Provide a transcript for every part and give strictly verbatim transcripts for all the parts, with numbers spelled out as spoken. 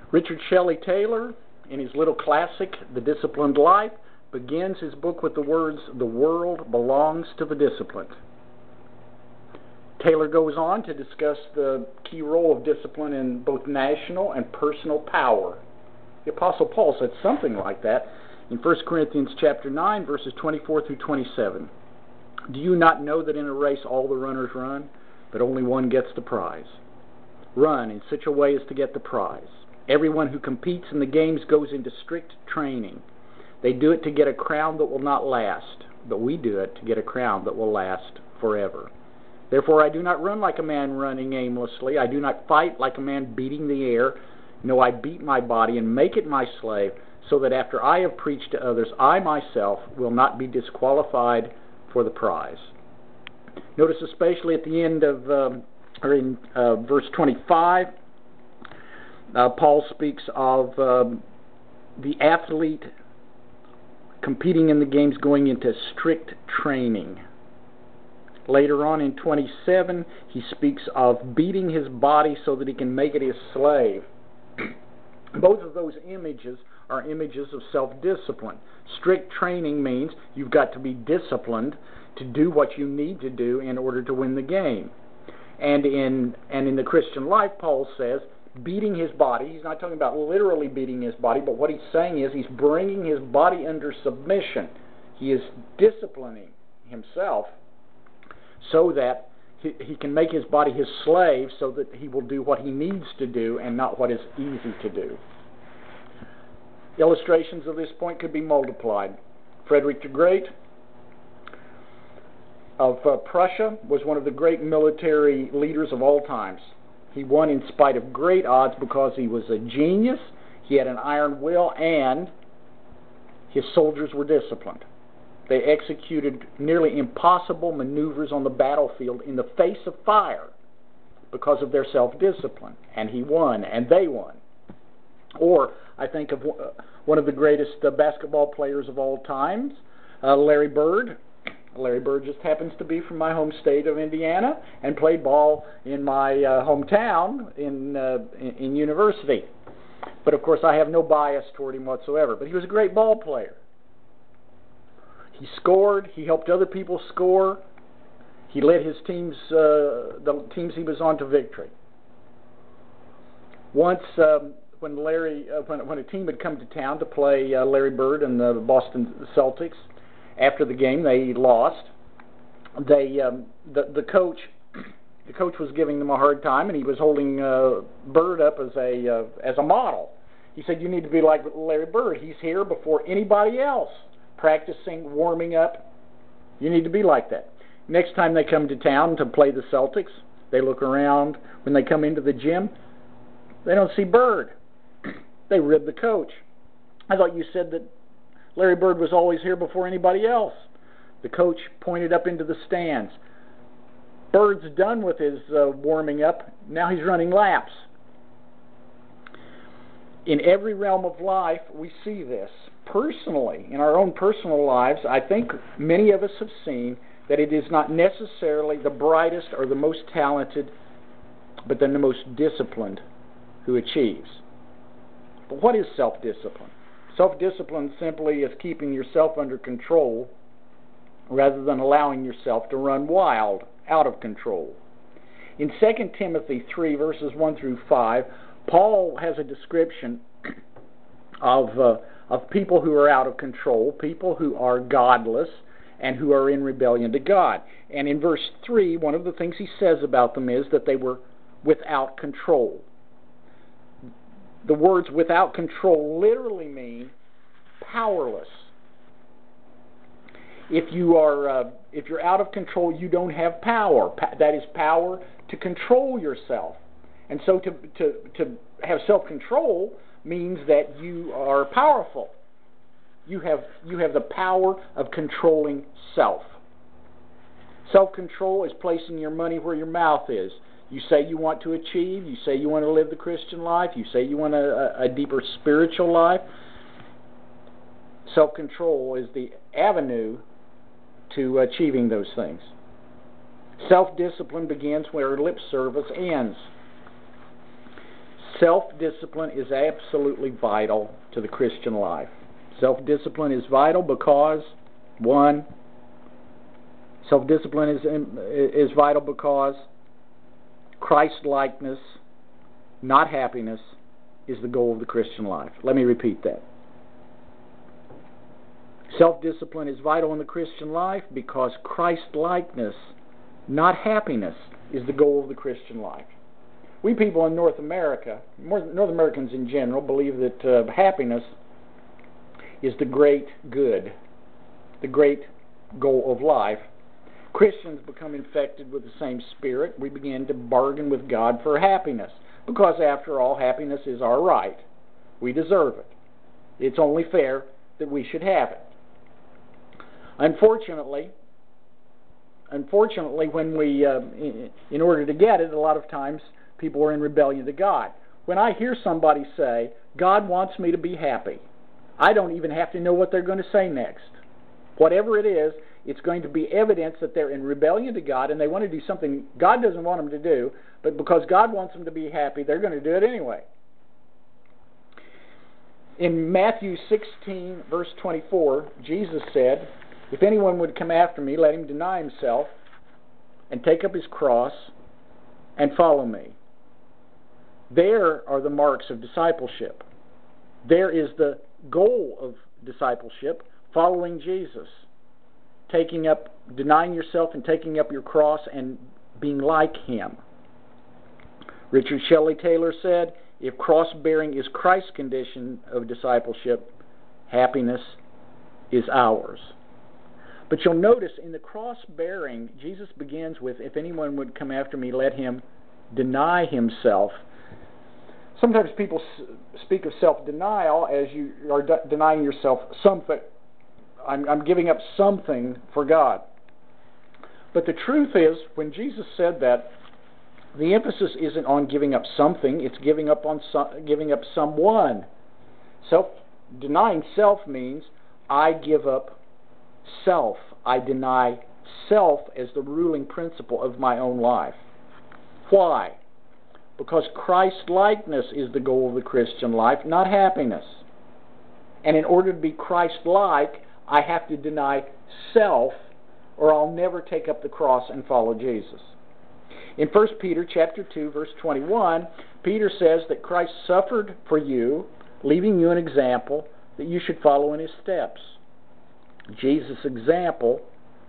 Richard Shelley Taylor, in his little classic, The Disciplined Life, begins his book with the words, "The world belongs to the disciplined." Taylor goes on to discuss the key role of discipline in both national and personal power. The Apostle Paul said something like that in First Corinthians chapter nine, verses twenty-four through twenty-seven. "Do you not know that in a race all the runners run, but only one gets the prize? Run in such a way as to get the prize. Everyone who competes in the games goes into strict training. They do it to get a crown that will not last, but we do it to get a crown that will last forever. Therefore I do not run like a man running aimlessly. I do not fight like a man beating the air. No, I beat my body and make it my slave, so that after I have preached to others, I myself will not be disqualified for the prize." Notice especially at the end of, um, or in uh, verse twenty-five, uh, Paul speaks of um, the athlete competing in the games going into strict training. Later on in twenty-seven, he speaks of beating his body so that he can make it his slave. Both of those images are images of self-discipline. Strict training means you've got to be disciplined to do what you need to do in order to win the game. And in and in the Christian life, Paul says, beating his body, he's not talking about literally beating his body, but what he's saying is he's bringing his body under submission. He is disciplining himself so that he, he can make his body his slave, so that he will do what he needs to do and not what is easy to do. Illustrations of this point could be multiplied. Frederick the Great of uh, Prussia was one of the great military leaders of all times. He won in spite of great odds because he was a genius, he had an iron will, and his soldiers were disciplined. They executed nearly impossible maneuvers on the battlefield in the face of fire because of their self-discipline. And he won, and they won. Or I think of one of the greatest uh, basketball players of all times, uh, Larry Bird. Larry Bird just happens to be from my home state of Indiana and played ball in my uh, hometown in, uh, in, in university. But of course I have no bias toward him whatsoever. But he was a great ball player. He scored. He helped other people score. He led his teams, uh, the teams he was on, to victory. Once, um, when Larry, uh, when, when a team had come to town to play uh, Larry Bird and the Boston Celtics, after the game they lost. They, um, the the coach, the coach was giving them a hard time, and he was holding uh, Bird up as a uh, as a model. He said, "You need to be like Larry Bird. He's here before anybody else, practicing, warming up. You need to be like that." Next time they come to town to play the Celtics, they look around. When they come into the gym, they don't see Bird. They rib the coach. "I thought you said that Larry Bird was always here before anybody else." The coach pointed up into the stands. "Bird's done with his uh, warming up. Now he's running laps." In every realm of life, we see this. Personally, in our own personal lives, I think many of us have seen that it is not necessarily the brightest or the most talented, but then the most disciplined who achieves. But what is self-discipline? Self-discipline simply is keeping yourself under control rather than allowing yourself to run wild, out of control. In Second Timothy three, verses one through five, Paul has a description of, uh, of people who are out of control, people who are godless, and who are in rebellion to God. And in verse three, one of the things he says about them is that they were without control. The words without control literally mean powerless. If you are, uh, if you're out of control, you don't have power. Pa- that is power to control yourself. And so to, to, to have self-control means that you are powerful. You have, you have the power of controlling self. Self-control is placing your money where your mouth is. You say you want to achieve. You say you want to live the Christian life. You say you want a, a deeper spiritual life. Self-control is the avenue to achieving those things. Self-discipline begins where lip service ends. Self-discipline is absolutely vital to the Christian life. Self-discipline is vital because, one, self-discipline is, is vital because Christ-likeness, not happiness, is the goal of the Christian life. Let me repeat that. Self-discipline is vital in the Christian life because Christ-likeness, not happiness, is the goal of the Christian life. We people in North America, North Americans in general, believe that uh, happiness is the great good, the great goal of life. Christians become infected with the same spirit. We begin to bargain with God for happiness, because after all, happiness is our right. We deserve it. It's only fair that we should have it. Unfortunately, unfortunately, when we, uh, in order to get it, a lot of times people are in rebellion to God. When I hear somebody say, God wants me to be happy, I don't even have to know what they're going to say next. Whatever it is, it's going to be evidence that they're in rebellion to God and they want to do something God doesn't want them to do, but because God wants them to be happy, they're going to do it anyway. In Matthew sixteen, verse twenty-four, Jesus said, if anyone would come after me, let him deny himself and take up his cross and follow me. There are the marks of discipleship. There is the goal of discipleship, following Jesus. Taking up, denying yourself and taking up your cross and being like Him. Richard Shelley Taylor said, if cross-bearing is Christ's condition of discipleship, happiness is ours. But you'll notice in the cross-bearing, Jesus begins with, if anyone would come after me, let him deny himself. Sometimes people speak of self-denial as you are de- denying yourself something. I'm, I'm giving up something for God. But the truth is, when Jesus said that, the emphasis isn't on giving up something, it's giving up on so, giving up someone. Self denying self means I give up self. I deny self as the ruling principle of my own life. Why? Because Christ-likeness is the goal of the Christian life, not happiness. And in order to be Christ-like, I have to deny self, or I'll never take up the cross and follow Jesus. In First Peter chapter two, verse twenty-one, Peter says that Christ suffered for you, leaving you an example that you should follow in His steps. Jesus' example,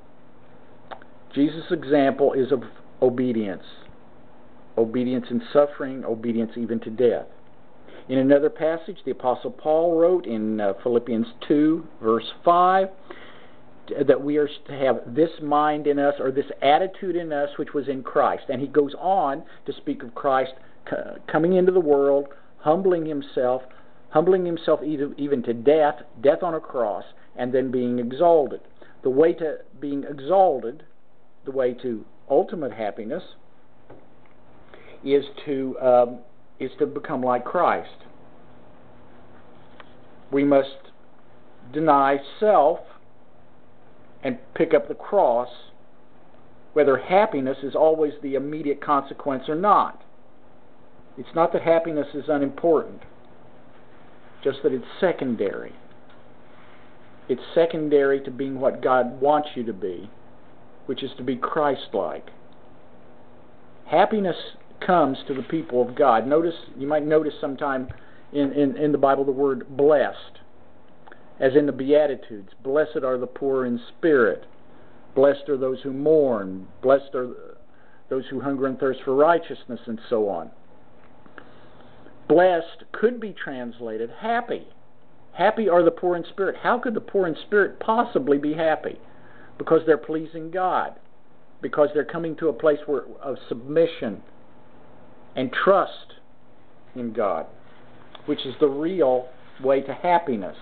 Jesus' example is of obedience. Obedience in suffering, obedience even to death. In another passage, the Apostle Paul wrote in uh, Philippians two, verse five, that we are to have this mind in us, or this attitude in us, which was in Christ. And he goes on to speak of Christ c- coming into the world, humbling himself, humbling himself even, even to death, death on a cross, and then being exalted. The way to being exalted, the way to ultimate happiness, is to um, is to become like Christ. We must deny self and pick up the cross, whether happiness is always the immediate consequence or not. It's not that happiness is unimportant, just that it's secondary. It's secondary to being what God wants you to be, which is to be Christ-like. Happiness comes to the people of God. Notice, you might notice sometime in, in, in the Bible the word blessed, as in the Beatitudes. Blessed are the poor in spirit. Blessed are those who mourn. Blessed are those who hunger and thirst for righteousness, and so on. Blessed could be translated happy. Happy are the poor in spirit. How could the poor in spirit possibly be happy? Because they're pleasing God. Because they're coming to a place where, of submission and trust in God, which is the real way to happiness.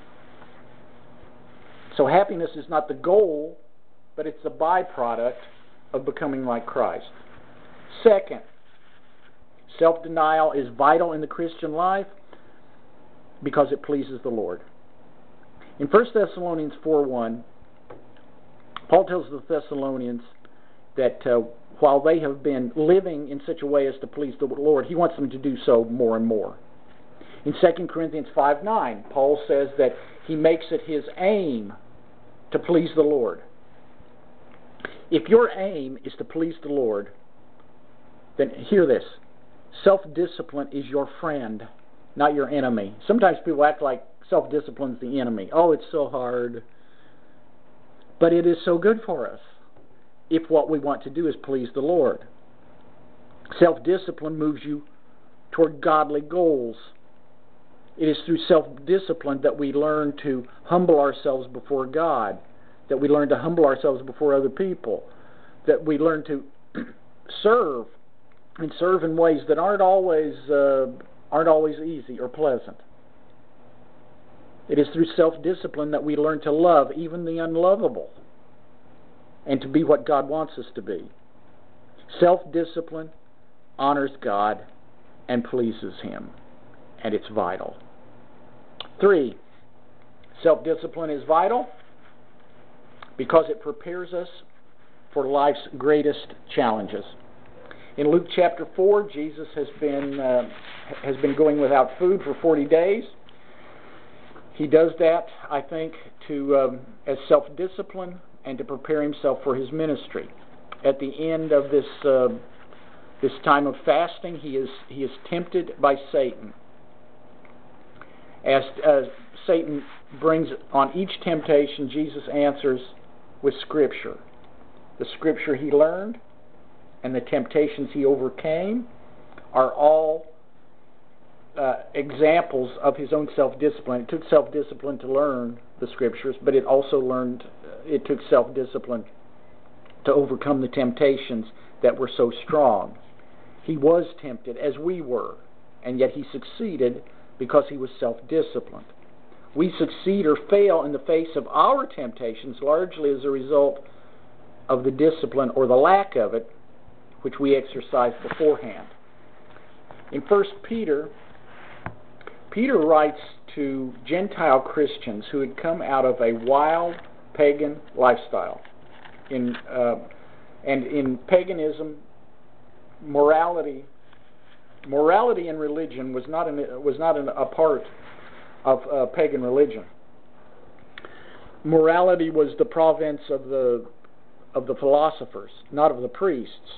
So happiness is not the goal, but it's the byproduct of becoming like Christ. Second, self-denial is vital in the Christian life because it pleases the Lord. In First Thessalonians four one, Paul tells the Thessalonians that uh, while they have been living in such a way as to please the Lord, he wants them to do so more and more. In Second Corinthians five nine, Paul says that he makes it his aim to please the Lord. If your aim is to please the Lord, then hear this. Self-discipline is your friend, not your enemy. Sometimes people act like self-discipline is the enemy. Oh, it's so hard. But it is so good for us if what we want to do is please the Lord. Self-discipline moves you toward godly goals. It is through self-discipline that we learn to humble ourselves before God, that we learn to humble ourselves before other people, that we learn to serve, and serve in ways that aren't always uh, aren't always easy or pleasant. It is through self-discipline that we learn to love even the unlovable and to be what God wants us to be. Self-discipline honors God and pleases Him, and it's vital. Three, self-discipline is vital because it prepares us for life's greatest challenges. In Luke chapter four, Jesus has been uh, has been going without food for forty days. He does that, I think, to um, as self-discipline and to prepare himself for his ministry. At the end of this uh, this time of fasting, he is he is tempted by Satan. As uh, Satan brings on each temptation, Jesus answers with Scripture. The Scripture he learned and the temptations he overcame are all uh, examples of his own self-discipline. It took self-discipline to learn the Scriptures, but it also learned, uh, it took self-discipline to overcome the temptations that were so strong. He was tempted as we were, and yet he succeeded because he was self-disciplined. We succeed or fail in the face of our temptations largely as a result of the discipline or the lack of it which we exercise beforehand. In First Peter, Peter writes to Gentile Christians who had come out of a wild pagan lifestyle. In uh, and in paganism, morality, morality and religion was not an, was not an, a part of uh, pagan religion. Morality was the province of the of the philosophers, not of the priests.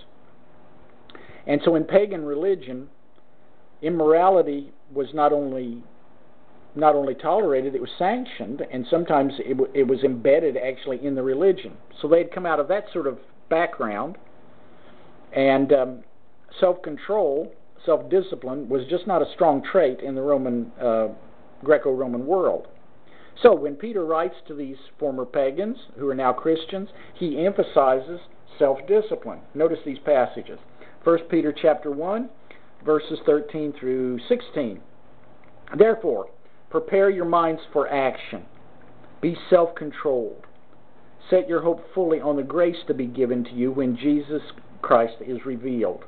And so in pagan religion, immorality was not only not only tolerated, it was sanctioned, and sometimes it, w it was embedded actually in the religion. So they had come out of that sort of background, and um, self-control, self-discipline was just not a strong trait in the Roman, uh, Greco-Roman world. So when Peter writes to these former pagans who are now Christians, he emphasizes self-discipline. Notice these passages. First Peter chapter one, verses thirteen through sixteen. Therefore, prepare your minds for action. Be self-controlled. Set your hope fully on the grace to be given to you when Jesus Christ is revealed.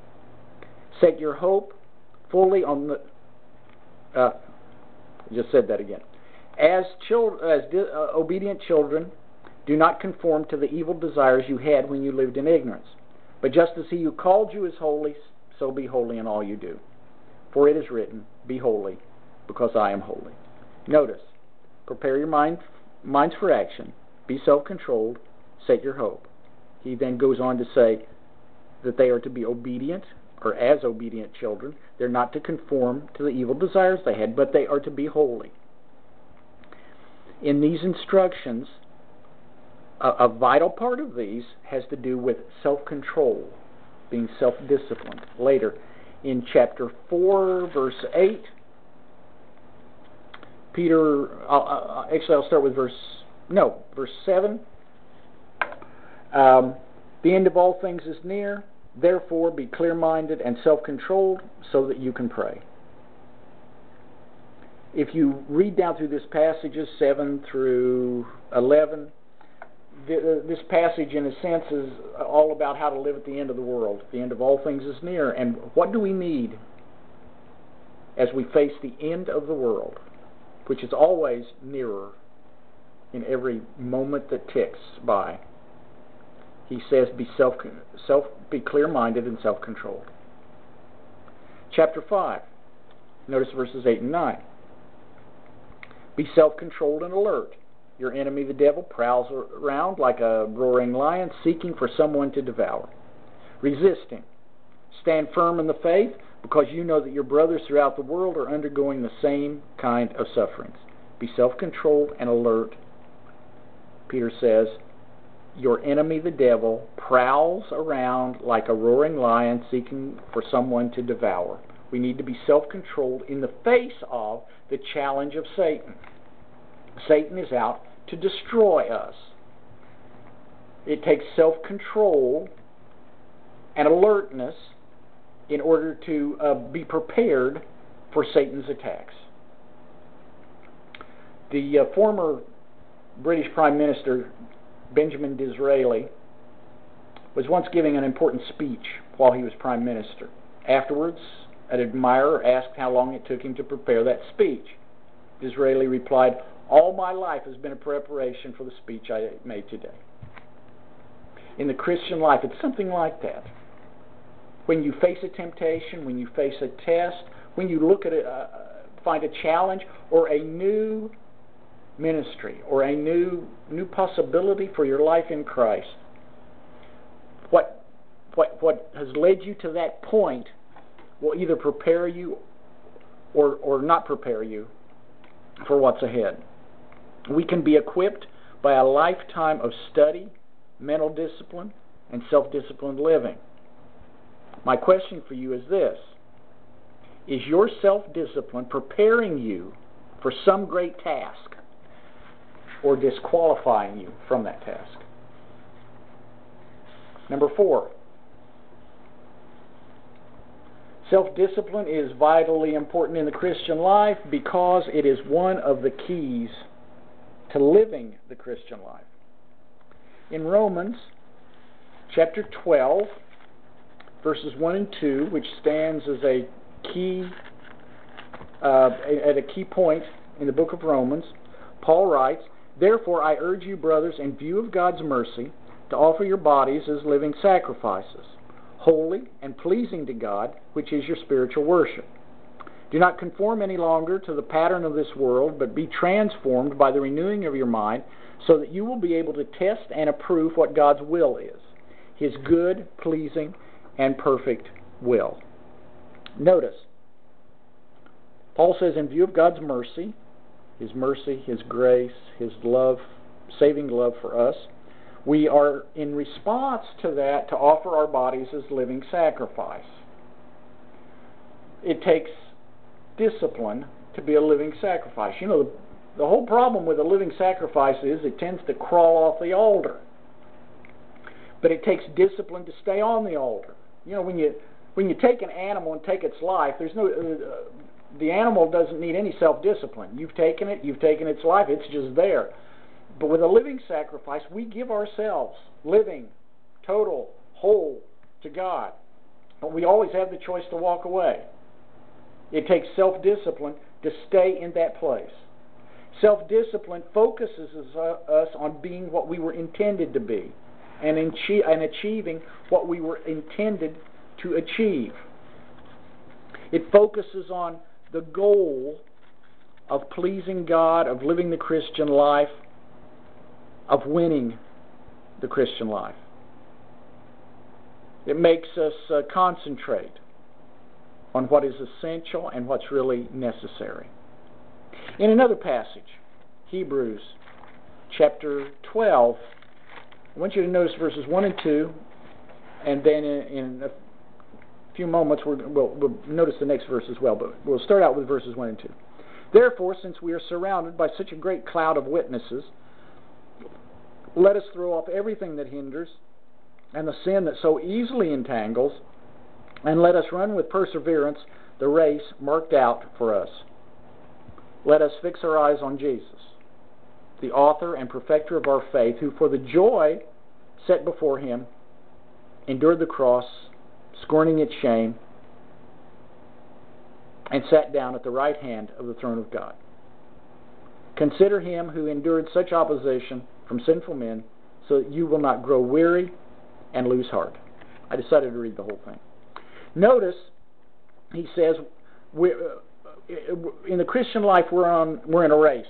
Set your hope fully on the... Uh, I just said that again. As, children, as di uh, obedient children, do not conform to the evil desires you had when you lived in ignorance. But just as he who called you is holy, so be holy in all you do. For it is written, be holy, because I am holy. Notice, prepare your mind, minds for action, be self-controlled, set your hope. He then goes on to say that they are to be obedient, or as obedient children. They're not to conform to the evil desires they had, but they are to be holy. In these instructions, a, a vital part of these has to do with self-control, being self-disciplined. Later, in chapter four, verse eight, Peter, uh, actually I'll start with verse, no, verse seven. Um, the end of all things is near, therefore be clear-minded and self-controlled so that you can pray. If you read down through this passages, seven through eleven, the, this passage in a sense is all about how to live at the end of the world. The end of all things is near. And what do we need as we face the end of the world, which is always nearer in every moment that ticks by? he says, be self, self, be clear-minded and self-controlled. Chapter five, notice verses eight and nine. Be self-controlled and alert. Your enemy, the devil, prowls around like a roaring lion, seeking for someone to devour. Resist him. Stand firm in the faith, because you know that your brothers throughout the world are undergoing the same kind of sufferings. Be self-controlled and alert. Peter says, your enemy, the devil, prowls around like a roaring lion seeking for someone to devour. We need to be self-controlled in the face of the challenge of Satan. Satan is out to destroy us. It takes self-control and alertness in order to uh, be prepared for Satan's attacks. The uh, former British Prime Minister, Benjamin Disraeli, was once giving an important speech while he was Prime Minister. Afterwards, an admirer asked how long it took him to prepare that speech. Disraeli replied, all my life has been a preparation for the speech I made today. In the Christian life, it's something like that. When you face a temptation, when you face a test, when you look at a, uh, find a challenge or a new ministry or a new new possibility for your life in Christ, what what what has led you to that point will either prepare you or or not prepare you for what's ahead. We can be equipped by a lifetime of study, mental discipline, and self-disciplined living. My question for you is this: is your self-discipline preparing you for some great task or disqualifying you from that task? Number four, self-discipline is vitally important in the Christian life because it is one of the keys to living the Christian life. In Romans chapter twelve, verses one and two, which stands as a key uh, at a key point in the book of Romans, Paul writes, therefore I urge you, brothers, in view of God's mercy, to offer your bodies as living sacrifices, holy and pleasing to God, which is your spiritual worship. Do not conform any longer to the pattern of this world, but be transformed by the renewing of your mind, so that you will be able to test and approve what God's will is, His good, pleasing, and perfect will. Notice, Paul says, in view of God's mercy, His mercy, His grace, His love, saving love for us, we are in response to that to offer our bodies as living sacrifice. It takes discipline to be a living sacrifice. You know, the, the whole problem with a living sacrifice is it tends to crawl off the altar. But it takes discipline to stay on the altar. You know, when you when you take an animal and take its life, there's no uh, the animal doesn't need any self-discipline. You've taken it, you've taken its life, it's just there. But with a living sacrifice, we give ourselves, living, total, whole, to God. But we always have the choice to walk away. It takes self-discipline to stay in that place. Self-discipline focuses us on being what we were intended to be, and, in and achieving what we were intended to achieve. It focuses on the goal of pleasing God, of living the Christian life, of winning the Christian life. It makes us uh, concentrate on what is essential and what's really necessary. In another passage, Hebrews chapter twelve, I want you to notice verses one and two, and then in, in a few moments we're, we'll, we'll notice the next verse as well, but we'll start out with verses one and two. Therefore, since we are surrounded by such a great cloud of witnesses, let us throw off everything that hinders and the sin that so easily entangles, and let us run with perseverance the race marked out for us. Let us fix our eyes on Jesus, the author and perfecter of our faith, who for the joy set before Him endured the cross, scorning its shame, and sat down at the right hand of the throne of God. Consider Him who endured such opposition from sinful men, so that you will not grow weary and lose heart. I decided to read the whole thing. Notice, he says, we, uh, in the Christian life, we're on we're in a race,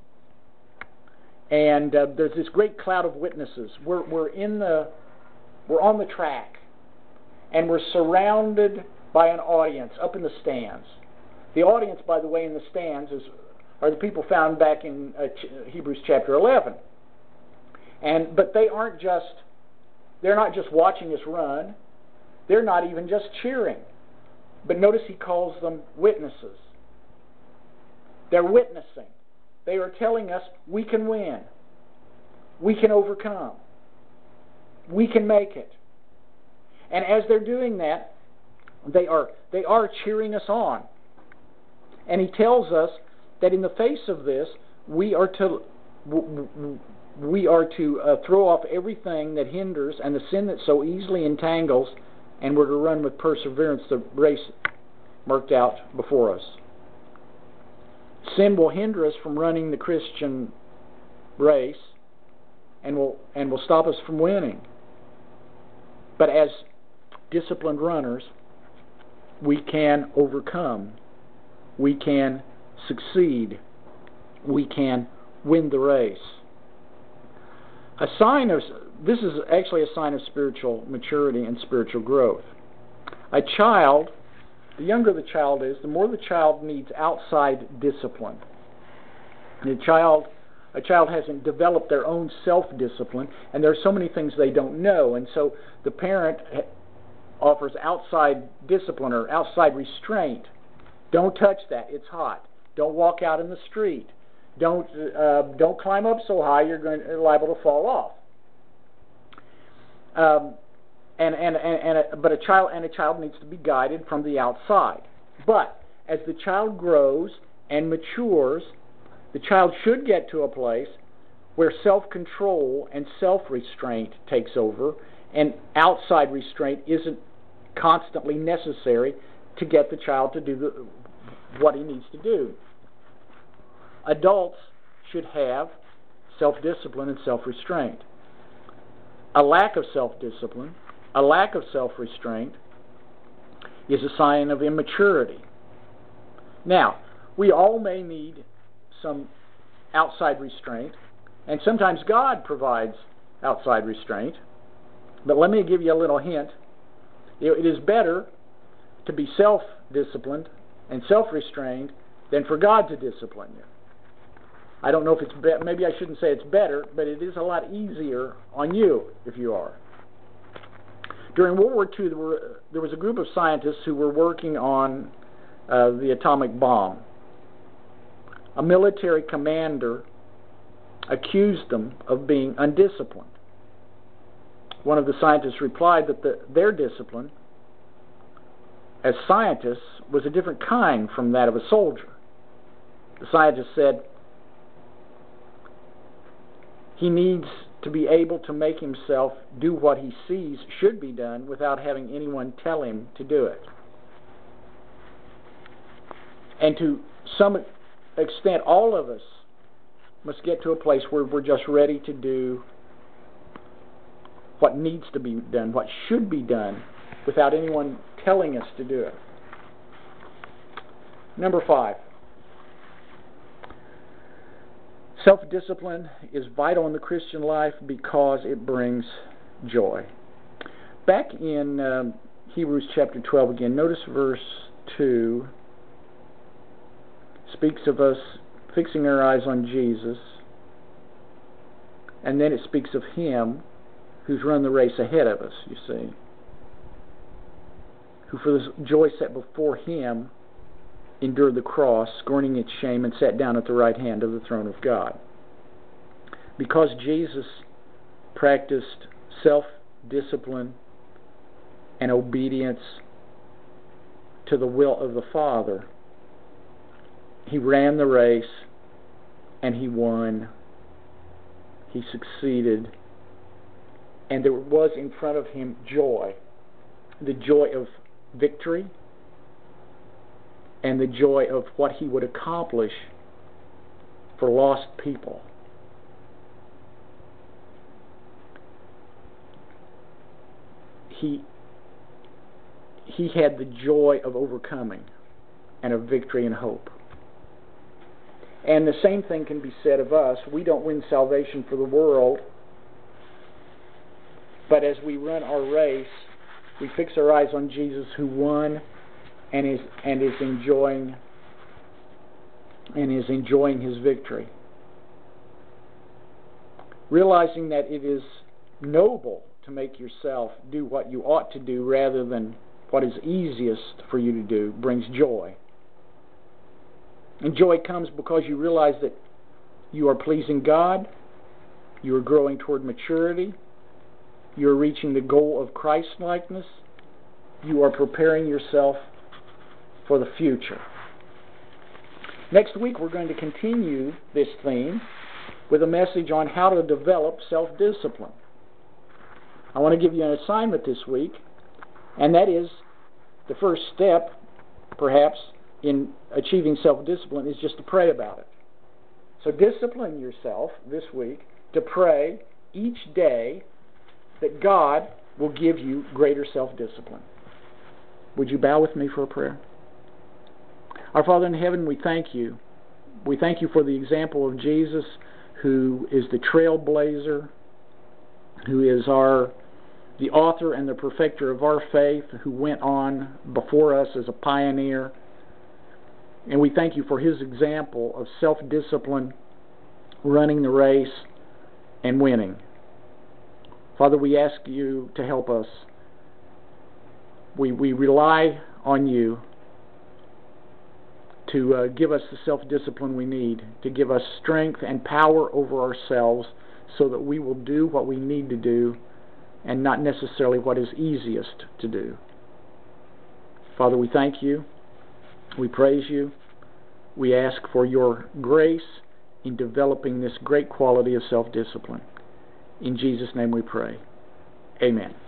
and uh, there's this great cloud of witnesses. We're we're in the we're on the track, and we're surrounded by an audience up in the stands. The audience, by the way, in the stands is are the people found back in uh, Ch- Hebrews chapter eleven, and but they aren't just they're not just watching us run. They're not even just cheering. But notice he calls them witnesses. They're witnessing. They are telling us we can win. We can overcome. We can make it. And as they're doing that, they are they are cheering us on. And he tells us that in the face of this, we are to we are to uh, throw off everything that hinders and the sin that so easily entangles, and we're to run with perseverance the race marked out before us. Sin will hinder us from running the Christian race, and will and will stop us from winning. But as disciplined runners, we can overcome. We can succeed. We can win the race. A sign of this is actually a sign of spiritual maturity and spiritual growth. A child, the younger the child is, the more the child needs outside discipline. The child, a child hasn't developed their own self-discipline, and there are so many things they don't know, and so the parent offers outside discipline or outside restraint. Don't touch that; it's hot. Don't walk out in the street. Don't uh, don't climb up so high you're going you're liable to fall off. Um, and and and, and a, but a child and a child needs to be guided from the outside. But as the child grows and matures, the child should get to a place where self-control and self-restraint takes over, and outside restraint isn't constantly necessary to get the child to do the, what he needs to do. Adults should have self-discipline and self-restraint. A lack of self-discipline, a lack of self-restraint is a sign of immaturity. Now, we all may need some outside restraint, and sometimes God provides outside restraint. But let me give you a little hint. It is better to be self-disciplined and self-restrained than for God to discipline you. I don't know if it's be- maybe I shouldn't say it's better, but it is a lot easier on you if you are. During World War Two, there, were, there was a group of scientists who were working on uh, the atomic bomb. A military commander accused them of being undisciplined. One of the scientists replied that the, their discipline as scientists was a different kind from that of a soldier. The scientist said, he needs to be able to make himself do what he sees should be done without having anyone tell him to do it. And to some extent, all of us must get to a place where we're just ready to do what needs to be done, what should be done, without anyone telling us to do it. Number five. Self-discipline is vital in the Christian life because it brings joy. Back in um, Hebrews chapter twelve again, notice verse two speaks of us fixing our eyes on Jesus, and then it speaks of Him who's run the race ahead of us, you see, who for the joy set before Him endured the cross, scorning its shame, and sat down at the right hand of the throne of God. Because Jesus practiced self-discipline and obedience to the will of the Father, He ran the race and He won. He succeeded. And there was in front of Him joy. The joy of victory and the joy of what He would accomplish for lost people. he he had the joy of overcoming and of victory and hope. And the same thing can be said of us. We don't win salvation for the world, but as we run our race, we fix our eyes on Jesus, who won and is and is enjoying and is enjoying his victory. Realizing that it is noble to make yourself do what you ought to do rather than what is easiest for you to do brings joy. And joy comes because you realize that you are pleasing God, you are growing toward maturity, you are reaching the goal of Christ-likeness, you are preparing yourself for the future. Next week we're going to continue this theme with a message on how to develop self-discipline. I want to give you an assignment this week, and that is the first step, perhaps, in achieving self-discipline is just to pray about it. So discipline yourself this week to pray each day that God will give you greater self-discipline. Would you bow with me for a prayer? Our Father in heaven, we thank you. We thank you for the example of Jesus, who is the trailblazer, who is our the author and the perfecter of our faith, who went on before us as a pioneer. And we thank you for his example of self-discipline, running the race, and winning. Father, we ask you to help us. We, we rely on you to uh, give us the self-discipline we need, to give us strength and power over ourselves so that we will do what we need to do and not necessarily what is easiest to do. Father, we thank you. We praise you. We ask for your grace in developing this great quality of self-discipline. In Jesus' name we pray. Amen.